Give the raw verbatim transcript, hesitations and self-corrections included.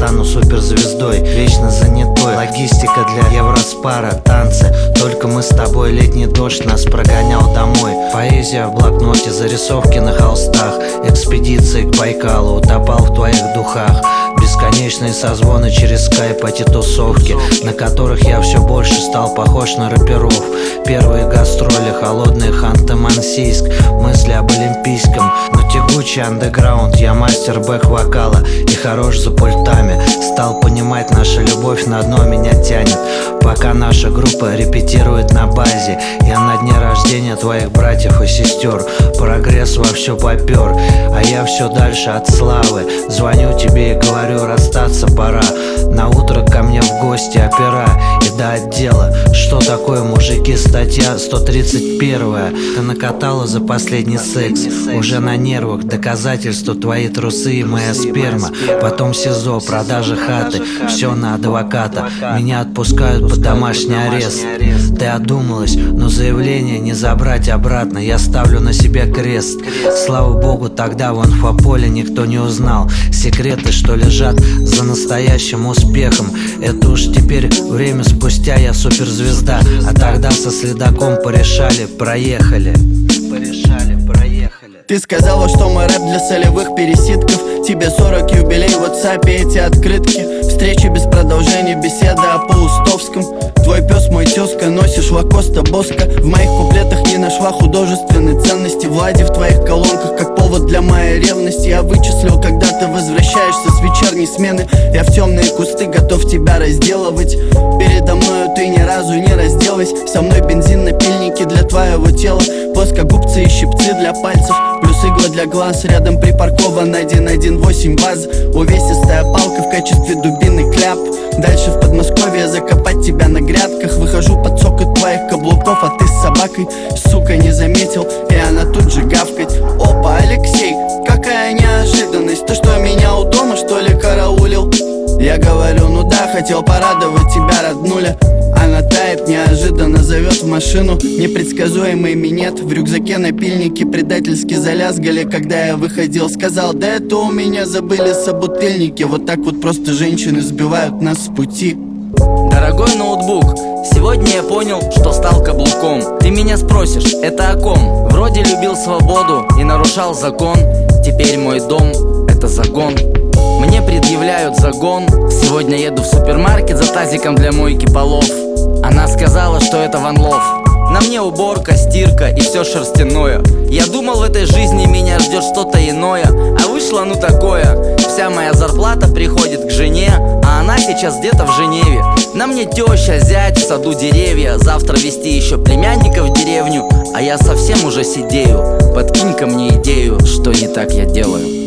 стану суперзвездой. Вечно занятой, логистика для Евроспара, танцы. Только мы с тобой, летний дождь нас прогонял домой. Поэзия в блокноте, зарисовки на холстах. Экспедиции к Байкалу, утопал в твоих духах. Бесконечные созвоны через скайп, эти тусовки, на которых я все больше стал похож на рэперов. Первые гастроли, холодный Ханты-Мансийск, мысли об олимпийском, но тягучий андеграунд. Я мастер бэк-вокала и хорош за пультами. Стал понимать, наша любовь на дно меня тянет. Пока наша группа репетирует на базе, я на дне рождения твоих братьев и сестер. Прогресс вовсю попер, а я все дальше от славы. Звоню тебе и говорю, расстаться пора. На утро ко мне в гости опера и до отдела. Что такое, мужики, статья сто тридцать первая. Ты накатала за последний секс, уже на нервах. Доказательства твои трусы и моя сперма. Потом СИЗО, продажа хаты, все на адвоката. Меня отпускают под домашний арест. Ты одумалась, но заявление не забрать обратно. Я ставлю на себе крест. Слава богу, тогда в инфополе никто не узнал секреты, что лежат за настоящим успехом. Это уж теперь время спустя, я суперзвезда. А тогда со следаком порешали, проехали. Порешали, проехали. Ты сказала, что мой рэп для солевых пересидков. Тебе сорок, юбилей, в WhatsApp эти открытки. Встречи без продолжения, беседа о Паустовском. Твой пес, мой тезка, носишь Лакоста Боска. В моих куплетах не нашла художественной ценности. Влади в твоих колонках как повод для моей ревности. Я вычислил, когда ты возвращаешься с вечерней смены. Я в темные кусты готов тебя разделывать. Передо мною ты ни разу не разделась. Со мной бензин на пильнике для твоего тела. Плоскогубцы и щипцы для пальцев, плюс игла для глаз. Рядом припаркован один один восемь баз. Увесистая палка в качестве дубины кляп. Дальше в Подмосковье закопать тебя на грядках. Выхожу под цокот твоих каблуков, а ты с собакой, сука, не заметил, и она тут же гавкать. Опа, Алексей, какая неожиданность. Ты что, меня у дома, что ли, караулил? Я говорю, ну да, хотел порадовать тебя, роднуля. Она тает, неожиданно зовет в машину. Непредсказуемый минет. В рюкзаке напильники предательски залязгали. Когда я выходил, сказал, да это у меня забыли собутыльники. Вот так вот просто женщины сбивают нас с пути. Дорогой ноутбук, сегодня я понял, что стал каблуком. Ты меня спросишь, это о ком? Вроде любил свободу и нарушал закон. Теперь мой дом — это загон. Мне предъявляют загон. Сегодня еду в супермаркет за тазиком для мойки полов. Она сказала, что это Ван Лов. На мне уборка, стирка и все шерстяное. Я думал, в этой жизни меня ждет что-то иное, а вышло ну такое. Вся моя зарплата приходит к жене, а она сейчас где-то в Женеве. На мне теща, зять, в саду деревья. Завтра везти еще племянника в деревню, а я совсем уже сидею. Подкинь ко мне идею, что не так я делаю.